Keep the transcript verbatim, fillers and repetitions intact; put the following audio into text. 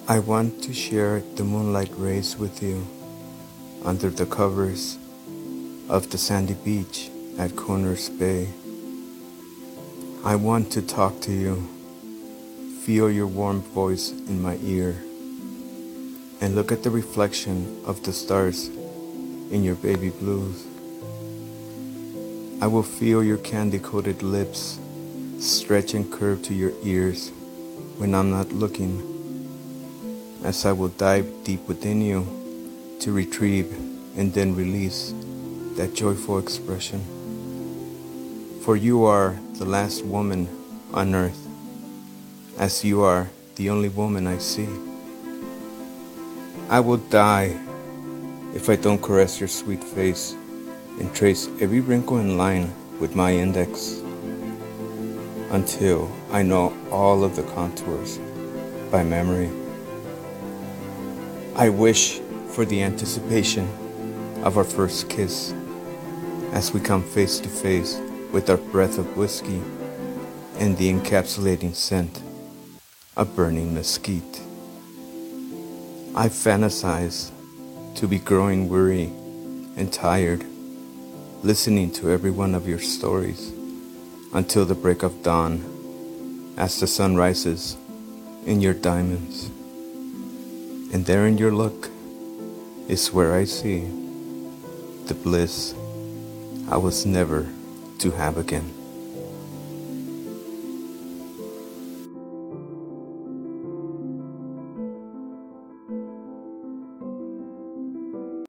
I want to share the moonlight rays with you under the covers of the sandy beach at Corners Bay. I want to talk to you, feel your warm voice in my ear, and look at the reflection of the stars in your baby blues. I will feel your candy-coated lips stretch and curve to your ears when I'm not looking, as I will dive deep within you to retrieve and then release that joyful expression. For you are the last woman on earth, as you are the only woman I see. I will die if I don't caress your sweet face and trace every wrinkle and line with my index, until I know all of the contours by memory. I wish for the anticipation of our first kiss, as we come face to face with our breath of whiskey and the encapsulating scent of burning mesquite. I fantasize to be growing weary and tired, listening to every one of your stories until the break of dawn, as the sun rises in your diamonds. And there in your look is where I see the bliss I was never to have again.